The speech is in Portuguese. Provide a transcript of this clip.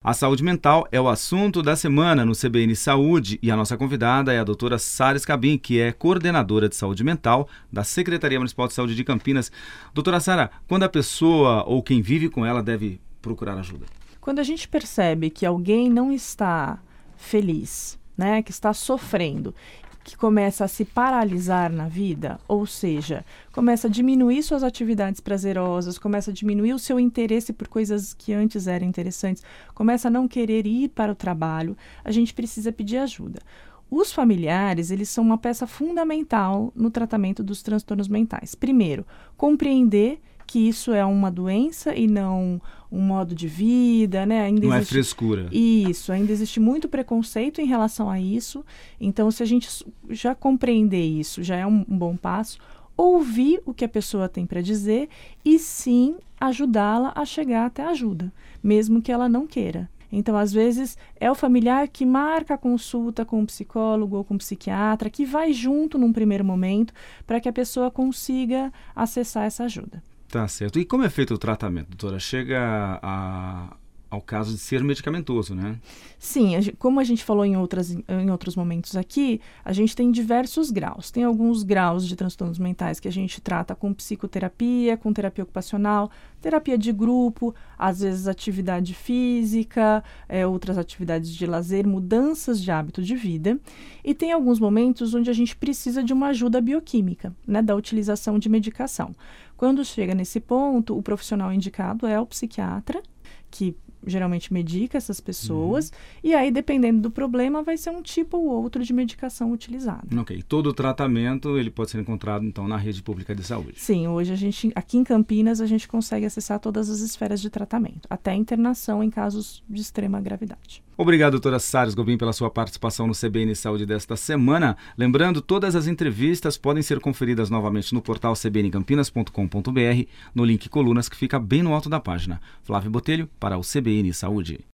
A saúde mental é o assunto da semana no CBN Saúde e a nossa convidada é a doutora Sara Scabin, que é coordenadora de saúde mental da Secretaria Municipal de Saúde de Campinas. Doutora Sara, quando a pessoa ou quem vive com ela deve procurar ajuda? Quando a gente percebe que alguém não está feliz, né, que está sofrendo, que começa a se paralisar na vida, ou seja, começa a diminuir suas atividades prazerosas, começa a diminuir o seu interesse por coisas que antes eram interessantes, começa a não querer ir para o trabalho, a gente precisa pedir ajuda. Os familiares, eles são uma peça fundamental no tratamento dos transtornos mentais. Primeiro, compreender que isso é uma doença e não um modo de vida, né? Ainda não existe... é frescura. Isso, ainda existe muito preconceito em relação a isso. Então, se a gente já compreender isso, já é um bom passo. Ouvir o que a pessoa tem para dizer e, sim, ajudá-la a chegar até a ajuda, mesmo que ela não queira. Então, às vezes, é o familiar que marca a consulta com um psicólogo ou com um psiquiatra, que vai junto num primeiro momento para que a pessoa consiga acessar essa ajuda. Tá certo. E como é feito o tratamento, doutora? Chega ao caso de ser medicamentoso, né? Sim, como a gente falou em outros momentos aqui, a gente tem diversos graus. Tem alguns graus de transtornos mentais que a gente trata com psicoterapia, com terapia ocupacional, terapia de grupo, às vezes atividade física, outras atividades de lazer, mudanças de hábito de vida. E tem alguns momentos onde a gente precisa de uma ajuda bioquímica, né, da utilização de medicação. Quando chega nesse ponto, o profissional indicado é o psiquiatra, que geralmente medica essas pessoas, e aí, dependendo do problema, vai ser um tipo ou outro de medicação utilizada. Ok. Todo o tratamento, ele pode ser encontrado, então, na rede pública de saúde? Sim, hoje aqui em Campinas, a gente consegue acessar todas as esferas de tratamento, até internação em casos de extrema gravidade. Obrigado, doutora Sara Scabin, pela sua participação no CBN Saúde desta semana. Lembrando, todas as entrevistas podem ser conferidas novamente no portal cbncampinas.com.br, no link Colunas, que fica bem no alto da página. Flávio Botelho, para o CBN Saúde.